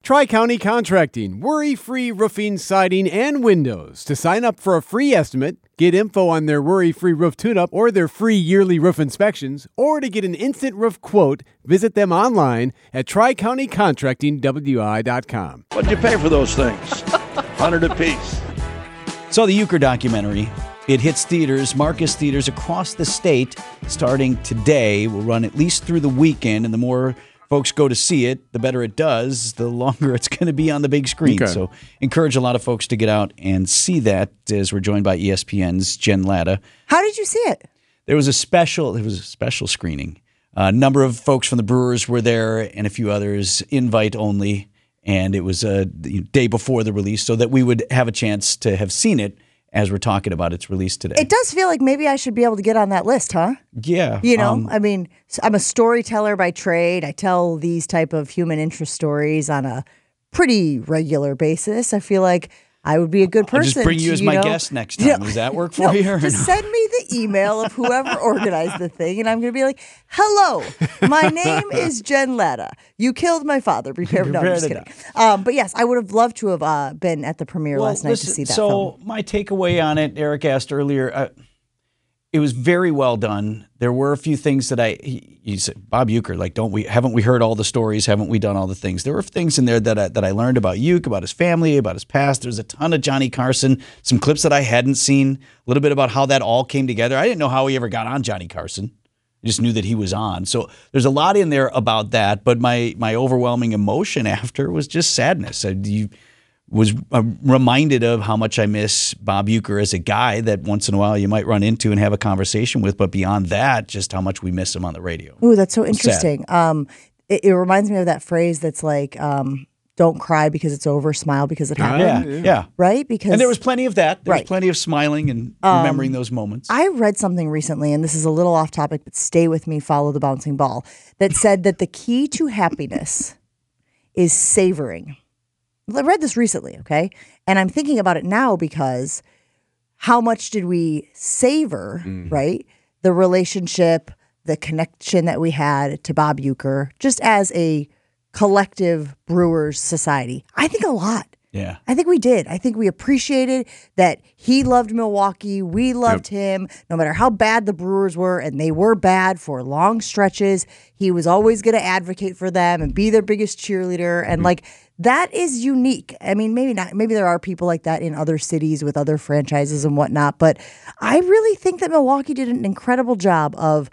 Tri-County Contracting, worry-free roofing, siding, and windows. To sign up for a free estimate, get info on their worry-free roof tune-up or their free yearly roof inspections, or to get an instant roof quote, visit them online at tricountycontractingwi.com. What'd you pay for those things? 100 apiece. So the Euchre documentary, it hits theaters, Marcus Theaters across the state starting today. Will run at least through the weekend, and the more folks go to see it, the better it does, the longer it's going to be on the big screen. Okay. So encourage a lot of folks to get out and see that, as we're joined by ESPN's Jen Latta. How did you see it? There was a special screening. A number of folks from the Brewers were there and a few others, invite only, and it was a day before the release so that we would have a chance to have seen it as we're talking about its release today. It does feel like maybe I should be able to get on that list, huh? Yeah. You know, I mean, I'm a storyteller by trade. I tell these type of human interest stories on a pretty regular basis. I feel like I would be a good person. I'll just bring you as my guest next time. Does that work for you? Just send me the email of whoever organized the thing, and I'm going to be like, hello, my name is Jen Latta. You killed my father. Prepare. No, I'm just kidding. But yes, I would have loved to have been at the premiere last night to see that film. So my takeaway on it, Eric asked earlier, it was very well done. There were a few things that he said, Bob Uecker, like, haven't we heard all the stories? Haven't we done all the things? There were things in there that I learned about Uecker, about his family, about his past. There's a ton of Johnny Carson, some clips that I hadn't seen, a little bit about how that all came together. I didn't know how he ever got on Johnny Carson. I just knew that he was on. So there's a lot in there about that, but my overwhelming emotion after was just sadness. Was reminded of how much I miss Bob Uecker as a guy that once in a while you might run into and have a conversation with, but beyond that, just how much we miss him on the radio. Ooh, that's so interesting. It reminds me of that phrase that's like, don't cry because it's over, smile because it happened. Yeah. Right? And there was plenty of that. There was plenty of smiling and remembering those moments. I read something recently, and this is a little off topic, but stay with me, follow the bouncing ball, that said that the key to happiness is savoring. I read this recently, okay? And I'm thinking about it now because how much did we savor, right? The relationship, the connection that we had to Bob Uecker, just as a collective Brewers society. I think a lot. Yeah. I think we did. I think we appreciated that he loved Milwaukee. We loved him. No matter how bad the Brewers were, and they were bad for long stretches, he was always going to advocate for them and be their biggest cheerleader. And that is unique. I mean, maybe not. Maybe there are people like that in other cities with other franchises and whatnot. But I really think that Milwaukee did an incredible job of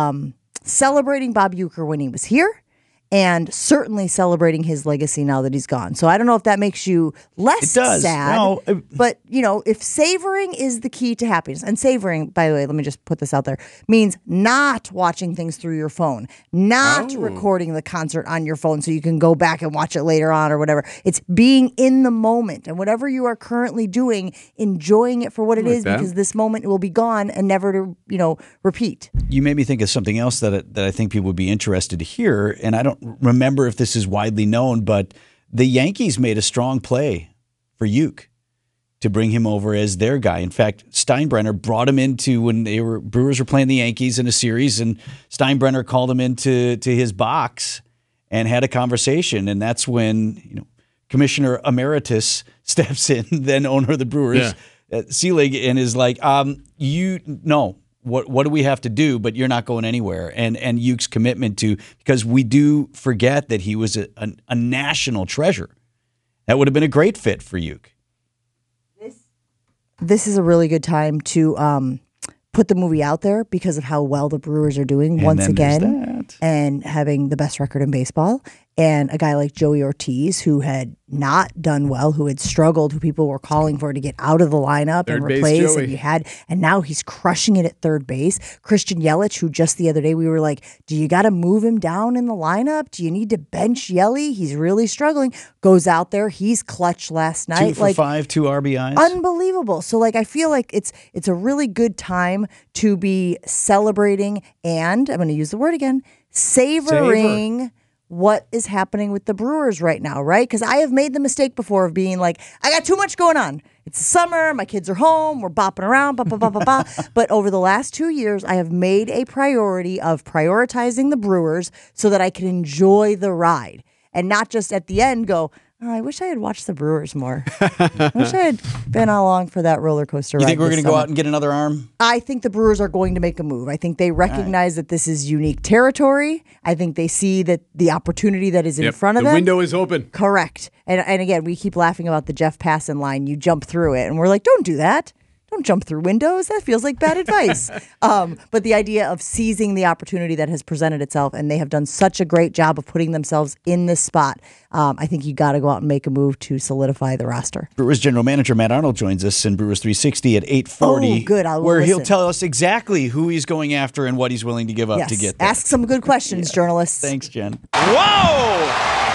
celebrating Bob Uecker when he was here, and certainly celebrating his legacy now that he's gone. So I don't know if that makes you less sad. No, but, if savoring is the key to happiness, and savoring, by the way, let me just put this out there, means not watching things through your phone, not recording the concert on your phone so you can go back and watch it later on or whatever. It's being in the moment, and whatever you are currently doing, enjoying it for what it is, because this moment will be gone and never to, repeat. You made me think of something else that I think people would be interested to hear, and I don't remember if this is widely known, but the Yankees made a strong play for Uecker to bring him over as their guy. In fact, Steinbrenner brought him into when Brewers were playing the Yankees in a series, and Steinbrenner called him into his box and had a conversation, and that's when Commissioner Emeritus steps in, then owner of the Brewers, Selig, and is like, What do we have to do? But you're not going anywhere. And Ueck's commitment to, because we do forget that he was a national treasure. That would have been a great fit for Ueck. This is a really good time to put the movie out there because of how well the Brewers are doing once again, and having the best record in baseball. And a guy like Joey Ortiz, who had not done well, who had struggled, who people were calling for to get out of the lineup and replace, and now he's crushing it at third base. Christian Yelich, who just the other day we were like, do you got to move him down in the lineup? Do you need to bench Yelly? He's really struggling. Goes out there, he's clutch last night. 2 for 5, 2 RBIs. Unbelievable. So I feel like it's a really good time to be celebrating, and I'm going to use the word again, savoring what is happening with the Brewers right now, right? Because I have made the mistake before of being like, I got too much going on. It's summer, my kids are home, we're bopping around, But over the last 2 years, I have made a priority of prioritizing the Brewers so that I can enjoy the ride. and not just at the end go, oh, I wish I had watched the Brewers more. I wish I had been along for that roller coaster ride. You think we're going to go out and get another arm? I think the Brewers are going to make a move. I think they recognize that this is unique territory. I think they see that the opportunity that is in front of them. The window is open. Correct. And again, we keep laughing about the Jeff Passan line. You jump through it. And we're like, don't do that. Don't jump through windows. That feels like bad advice. But the idea of seizing the opportunity that has presented itself, and they have done such a great job of putting themselves in this spot, I think you got to go out and make a move to solidify the roster. Brewers general manager Matt Arnold joins us in Brewers 360 at 8:40. Oh, good. Where he'll tell us exactly who he's going after and what he's willing to give up to get there. Ask some good questions, journalists. Thanks, Jen. Whoa!